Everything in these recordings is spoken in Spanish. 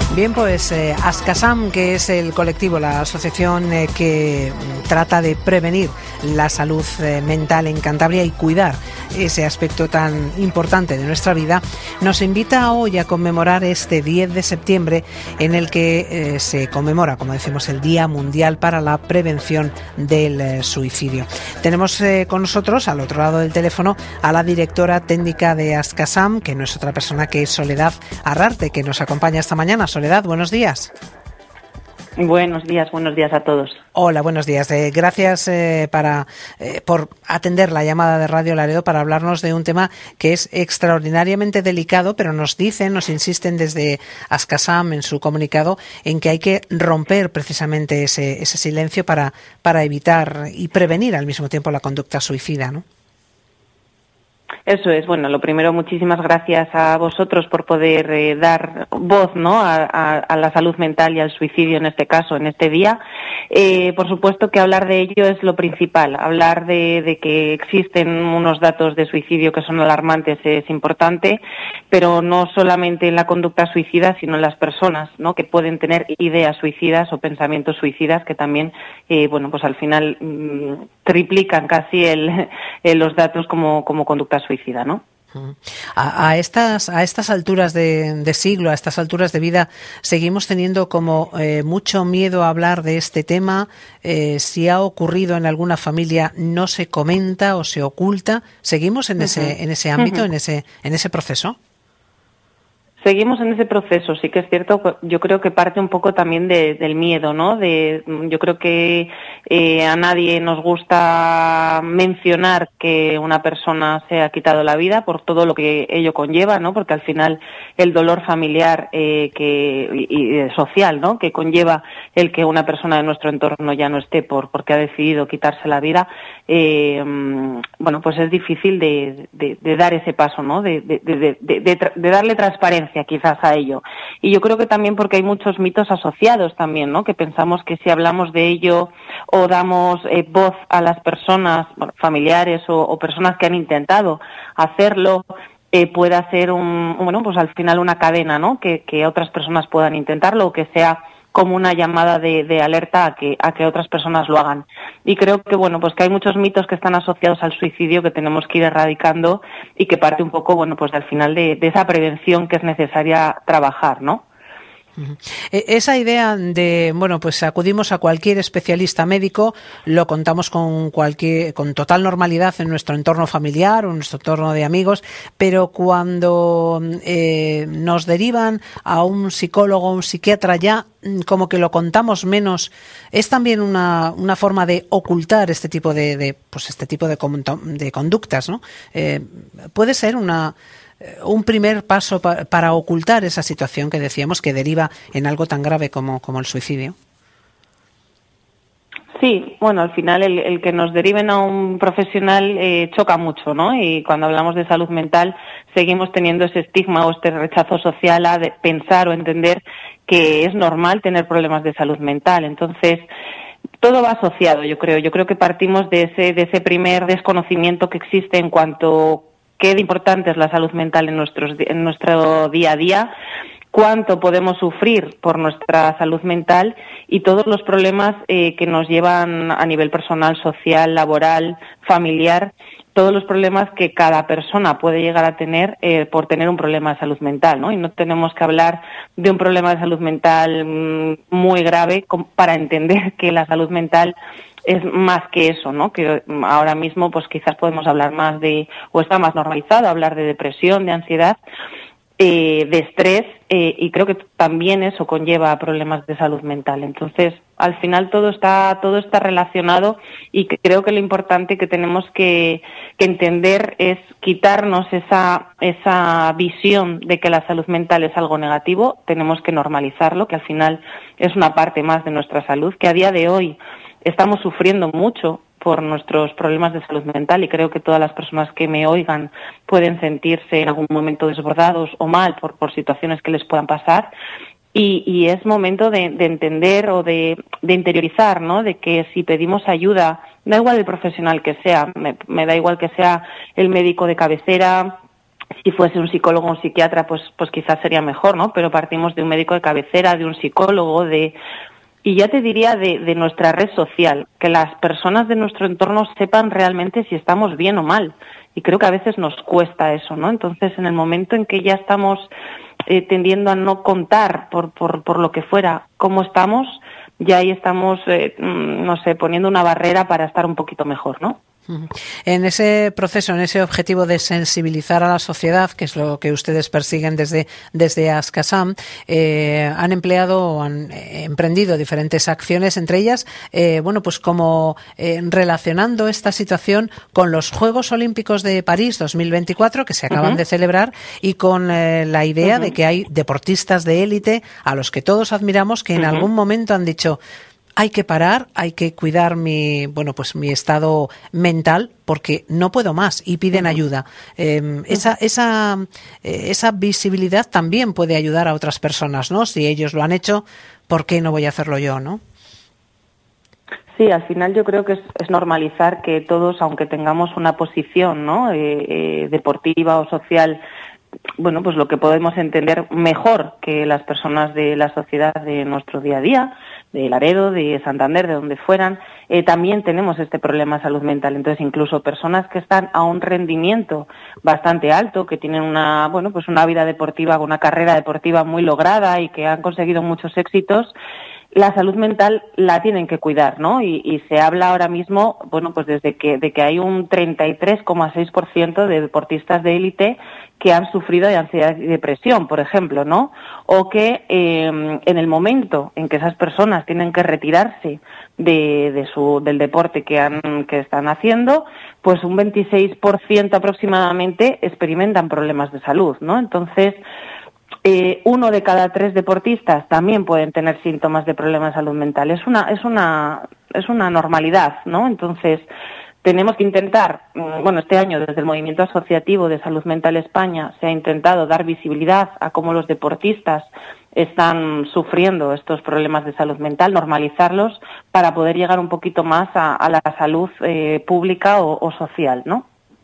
Bien, pues Askasam, que es el colectivo, la asociación que trata de prevenir la salud mental en Cantabria y cuidar ese aspecto tan importante de nuestra vida, nos invita hoy a conmemorar este 10 de septiembre en el que se conmemora, como decimos, el Día Mundial para la Prevención del Suicidio. Tenemos con nosotros, al otro lado del teléfono, a la directora técnica de Askasam, que no es otra persona que Soledad Arrarte, que nos acompaña esta mañana. Soledad, buenos días. Buenos días a todos. Hola, buenos días. Gracias por atender la llamada de Radio Laredo para hablarnos de un tema que es extraordinariamente delicado, pero nos insisten desde Askasam en su comunicado en que hay que romper precisamente ese silencio para evitar y prevenir al mismo tiempo la conducta suicida, ¿no? Eso es. Bueno, lo primero, muchísimas gracias a vosotros por poder dar voz, ¿no?, a la salud mental y al suicidio en este caso, en este día. Por supuesto que hablar de ello es lo principal. Hablar de que existen unos datos de suicidio que son alarmantes es importante, pero no solamente en la conducta suicida, sino en las personas, ¿no?, que pueden tener ideas suicidas o pensamientos suicidas que también, pues al final triplican casi los datos como conducta suicida, ¿no? A estas alturas de siglo, a estas alturas de vida, seguimos teniendo como mucho miedo a hablar de este tema. Si ha ocurrido en alguna familia, no se comenta o se oculta. ¿Seguimos en ese ámbito, en ese proceso? Seguimos en ese proceso, sí que es cierto. Yo creo que parte un poco también del miedo, ¿no? Yo creo que a nadie nos gusta mencionar que una persona se ha quitado la vida por todo lo que ello conlleva, ¿no? Porque al final el dolor familiar y social, ¿no?, que conlleva el que una persona de nuestro entorno ya no esté porque ha decidido quitarse la vida, pues es difícil de dar ese paso, ¿no? De darle transparencia quizás a ello. Y yo creo que también porque hay muchos mitos asociados también, ¿no?, que pensamos que si hablamos de ello o damos voz a las personas, familiares o personas que han intentado hacerlo, pueda ser pues al final una cadena, ¿no?, que otras personas puedan intentarlo o que sea como una llamada de alerta a que otras personas lo hagan. Y creo que, pues que hay muchos mitos que están asociados al suicidio que tenemos que ir erradicando y que parte un poco, al final de esa prevención que es necesaria trabajar, ¿no? Esa idea de, pues acudimos a cualquier especialista médico, lo contamos con total normalidad en nuestro entorno familiar o en nuestro entorno de amigos, pero cuando nos derivan a un psicólogo o un psiquiatra ya como que lo contamos menos. Es también una forma de ocultar este tipo de conductas, ¿no? Puede ser un primer paso para ocultar esa situación que decíamos que deriva en algo tan grave como el suicidio. Sí, al final el que nos deriven a un profesional choca mucho, ¿no? Y cuando hablamos de salud mental seguimos teniendo ese estigma o este rechazo social a pensar o entender que es normal tener problemas de salud mental. Entonces, todo va asociado, yo creo. Yo creo que partimos de ese primer desconocimiento que existe en cuanto qué de importante es la salud mental en nuestro día a día, cuánto podemos sufrir por nuestra salud mental y todos los problemas que nos llevan a nivel personal, social, laboral, familiar, todos los problemas que cada persona puede llegar a tener por tener un problema de salud mental, ¿no? Y no tenemos que hablar de un problema de salud mental muy grave para entender que la salud mental es más que eso, ¿no? Que ahora mismo pues quizás podemos hablar más o está más normalizado hablar de depresión, de ansiedad, de estrés, y creo que también eso conlleva problemas de salud mental. Entonces, al final todo está relacionado y creo que lo importante que tenemos que entender es quitarnos esa visión de que la salud mental es algo negativo. Tenemos que normalizarlo, que al final es una parte más de nuestra salud, que a día de hoy estamos sufriendo mucho por nuestros problemas de salud mental y creo que todas las personas que me oigan pueden sentirse en algún momento desbordados o mal por situaciones que les puedan pasar y es momento de entender o de interiorizar, ¿no?, de que si pedimos ayuda, da igual el profesional que sea, me da igual que sea el médico de cabecera, Si fuese un psicólogo o un psiquiatra, pues quizás sería mejor, ¿no? Pero partimos de un médico de cabecera, de un psicólogo, y ya te diría de nuestra red social, que las personas de nuestro entorno sepan realmente si estamos bien o mal. Y creo que a veces nos cuesta eso, ¿no? Entonces, en el momento en que ya estamos tendiendo a no contar por lo que fuera cómo estamos, ya ahí estamos, no sé, poniendo una barrera para estar un poquito mejor, ¿no? En ese proceso, en ese objetivo de sensibilizar a la sociedad, que es lo que ustedes persiguen desde Askasam, han empleado o han emprendido diferentes acciones, entre ellas, pues como relacionando esta situación con los Juegos Olímpicos de París 2024, que se acaban de celebrar, y con la idea de que hay deportistas de élite a los que todos admiramos, que en algún momento han dicho: hay que parar, hay que cuidar mi estado mental porque no puedo más, y piden ayuda. Esa visibilidad también puede ayudar a otras personas, ¿no? Si ellos lo han hecho, ¿por qué no voy a hacerlo yo, no? Sí, al final yo creo que es normalizar que todos, aunque tengamos una posición, ¿no? Deportiva o social, bueno, pues lo que podemos entender mejor que las personas de la sociedad de nuestro día a día, de Laredo, de Santander, de donde fueran, también tenemos este problema de salud mental. Entonces, incluso personas que están a un rendimiento bastante alto, que tienen una vida deportiva, una carrera deportiva muy lograda y que han conseguido muchos éxitos, la salud mental la tienen que cuidar, ¿no? Y se habla ahora mismo, pues de que hay un 33,6% de deportistas de élite que han sufrido de ansiedad y depresión, por ejemplo, ¿no? O que en el momento en que esas personas tienen que retirarse del deporte que están haciendo, pues un 26% aproximadamente experimentan problemas de salud, ¿no? Entonces, 1 de cada 3 deportistas también pueden tener síntomas de problemas de salud mental. Es una normalidad, ¿no? Entonces, tenemos que intentar, este año desde el Movimiento Asociativo de Salud Mental España se ha intentado dar visibilidad a cómo los deportistas están sufriendo estos problemas de salud mental, normalizarlos para poder llegar un poquito más a la salud pública o social, ¿no?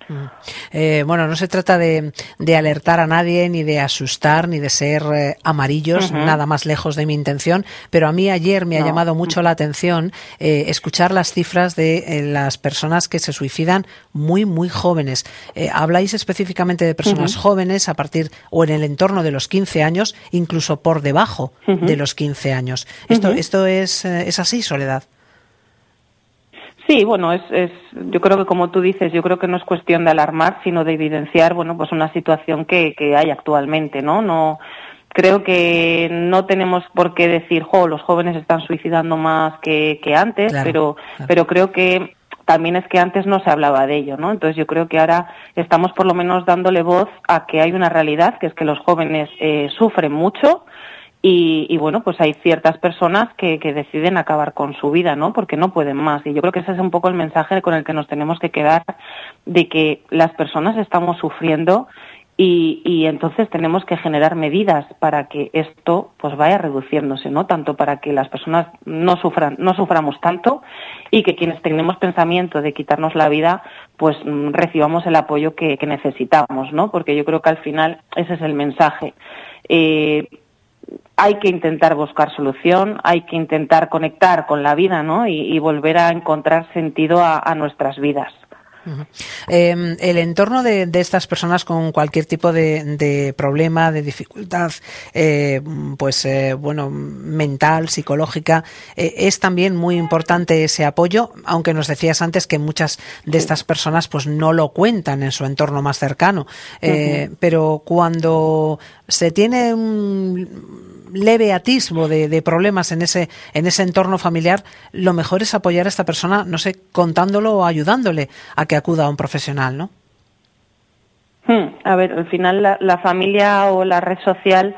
No se trata de alertar a nadie, ni de asustar, ni de ser amarillos, nada más lejos de mi intención, pero a mí ayer me ha llamado mucho la atención escuchar las cifras de las personas que se suicidan muy, muy jóvenes. Habláis específicamente de personas jóvenes a partir o en el entorno de los 15 años, incluso por debajo de los 15 años. ¿Esto es así, Soledad? Sí, yo creo que como tú dices, yo creo que no es cuestión de alarmar, sino de evidenciar, una situación que hay actualmente, ¿no? No, creo que no tenemos por qué decir, los jóvenes están suicidando más que antes, claro. Pero creo que también es que antes no se hablaba de ello, ¿no? Entonces yo creo que ahora estamos por lo menos dándole voz a que hay una realidad, que es que los jóvenes sufren mucho. Y hay ciertas personas que deciden acabar con su vida, ¿no? Porque no pueden más. Y yo creo que ese es un poco el mensaje con el que nos tenemos que quedar, de que las personas estamos sufriendo y entonces tenemos que generar medidas para que esto vaya reduciéndose, ¿no? Tanto para que las personas no suframos tanto, y que quienes tenemos pensamiento de quitarnos la vida, recibamos el apoyo que necesitamos, ¿no? Porque yo creo que al final ese es el mensaje. Hay que intentar buscar solución, hay que intentar conectar con la vida, ¿no? Y volver a encontrar sentido a nuestras vidas. El entorno de estas personas con cualquier tipo de problema, de dificultad, mental, psicológica, es también muy importante ese apoyo, aunque nos decías antes que muchas de estas personas no lo cuentan en su entorno más cercano, pero cuando se tiene un leve atisbo de problemas en ese entorno familiar, lo mejor es apoyar a esta persona, no sé, contándolo o ayudándole a que acuda a un profesional, ¿no? A ver, al final la familia o la red social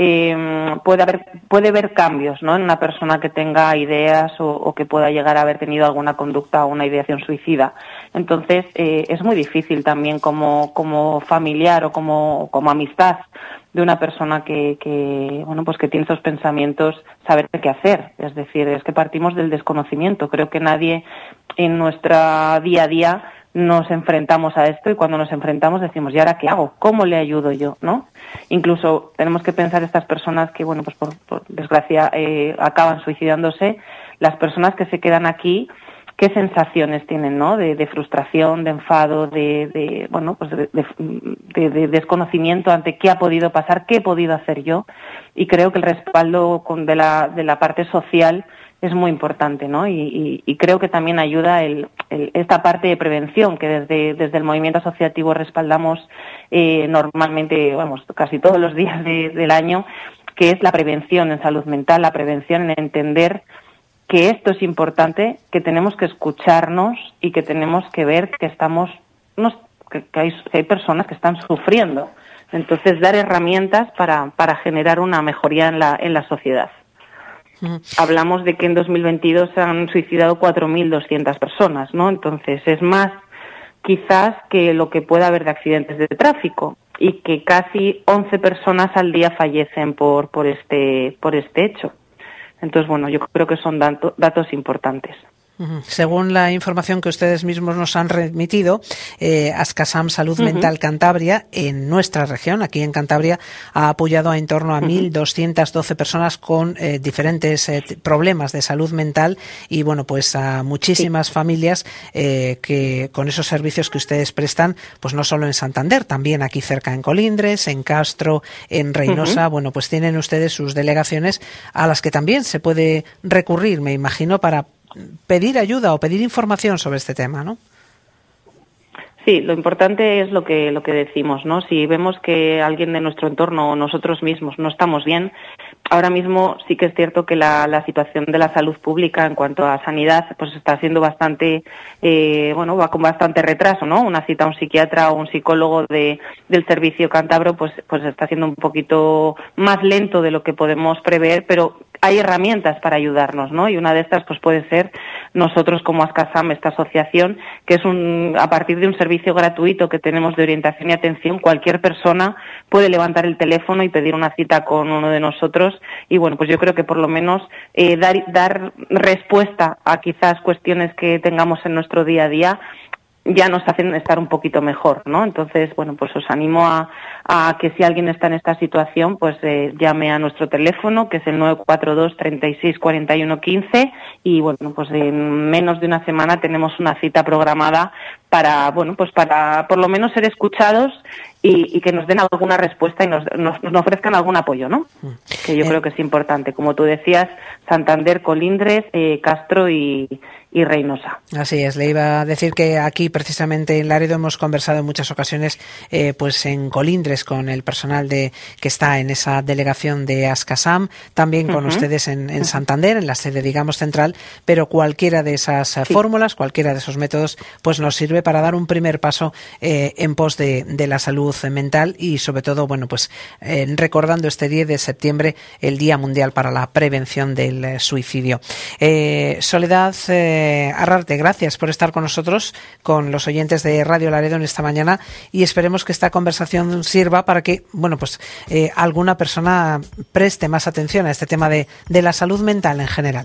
puede haber cambios, ¿no? En una persona que tenga ideas o que pueda llegar a haber tenido alguna conducta o una ideación suicida. Entonces, es muy difícil también como familiar o como amistad de una persona que tiene esos pensamientos, saber qué hacer. Es decir, es que partimos del desconocimiento. Creo que nadie en nuestra día a día nos enfrentamos a esto, y cuando nos enfrentamos decimos, ¿y ahora qué hago? ¿Cómo le ayudo yo? ¿No? Incluso tenemos que pensar estas personas que, bueno, pues por desgracia acaban suicidándose, las personas que se quedan aquí, qué sensaciones tienen, ¿no? De frustración, de enfado, de desconocimiento ante qué ha podido pasar, qué he podido hacer yo. Y creo que el respaldo de la parte social es muy importante, ¿no? Y creo que también ayuda esta parte de prevención que desde el movimiento asociativo respaldamos normalmente, vamos, casi todos los días del año, que es la prevención en salud mental, la prevención en entender que esto es importante, que tenemos que escucharnos y que tenemos que ver que hay personas que están sufriendo. Entonces, dar herramientas para generar una mejoría en la sociedad. Hablamos de que en 2022 se han suicidado 4.200 personas, ¿no? Entonces, es más quizás que lo que pueda haber de accidentes de tráfico, y que casi 11 personas al día fallecen por este hecho. Entonces, bueno, yo creo que son datos importantes. Según la información que ustedes mismos nos han remitido, Askasam Salud Mental Cantabria, en nuestra región, aquí en Cantabria, ha apoyado a en torno a 1.212 personas con diferentes problemas de salud mental, y bueno, pues a muchísimas familias que con esos servicios que ustedes prestan, pues no solo en Santander, también aquí cerca en Colindres, en Castro, en Reynosa, bueno, pues tienen ustedes sus delegaciones a las que también se puede recurrir, me imagino, para pedir ayuda o pedir información sobre este tema, ¿no? Sí, lo importante es lo que decimos, ¿no? Si vemos que alguien de nuestro entorno o nosotros mismos no estamos bien, ahora mismo sí que es cierto que la situación de la salud pública en cuanto a sanidad pues está siendo bastante, va con bastante retraso, ¿no? Una cita a un psiquiatra o un psicólogo del servicio cántabro pues está siendo un poquito más lento de lo que podemos prever, pero hay herramientas para ayudarnos, ¿no? Y una de estas pues puede ser nosotros como Askasam, esta asociación, que es a partir de un servicio gratuito que tenemos de orientación y atención, cualquier persona puede levantar el teléfono y pedir una cita con uno de nosotros, y bueno, pues yo creo que por lo menos dar respuesta a quizás cuestiones que tengamos en nuestro día a día ya nos hacen estar un poquito mejor, ¿no? Entonces, bueno, pues os animo a que si alguien está en esta situación, pues llame a nuestro teléfono, que es el 942 36 41 15, y bueno, pues en menos de una semana tenemos una cita programada para por lo menos ser escuchados y que nos den alguna respuesta y nos ofrezcan algún apoyo, ¿no? Que yo creo que es importante. Como tú decías, Santander, Colindres, Castro y Reynosa. Así es, le iba a decir que aquí precisamente en Laredo hemos conversado en muchas ocasiones pues en Colindres con el personal que está en esa delegación de Askasam, también con ustedes en Santander, en la sede digamos central, pero cualquiera de esas fórmulas, cualquiera de esos métodos pues nos sirve para dar un primer paso en pos de la salud mental, y sobre todo bueno pues recordando este 10 de septiembre el Día Mundial para la Prevención del Suicidio. Soledad Arrarte, gracias por estar con nosotros, con los oyentes de Radio Laredo en esta mañana, y esperemos que esta conversación sirva para que bueno pues alguna persona preste más atención a este tema de la salud mental en general.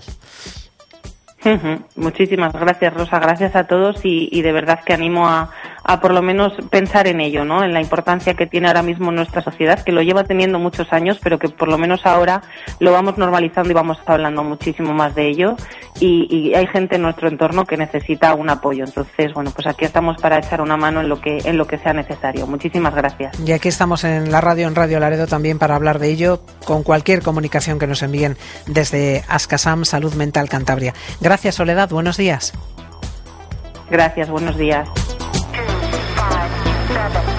Muchísimas gracias, Rosa, gracias a todos, y de verdad que animo a por lo menos pensar en ello, ¿no? En la importancia que tiene ahora mismo nuestra sociedad, que lo lleva teniendo muchos años, pero que por lo menos ahora lo vamos normalizando y vamos hablando muchísimo más de ello, y hay gente en nuestro entorno que necesita un apoyo. Entonces, bueno, pues aquí estamos para echar una mano en lo que sea necesario. Muchísimas gracias. Y aquí estamos en Radio Laredo también para hablar de ello, con cualquier comunicación que nos envíen desde Askasam Salud Mental Cantabria. Gracias, Soledad. Buenos días. Gracias, buenos días. 2, 5, 7.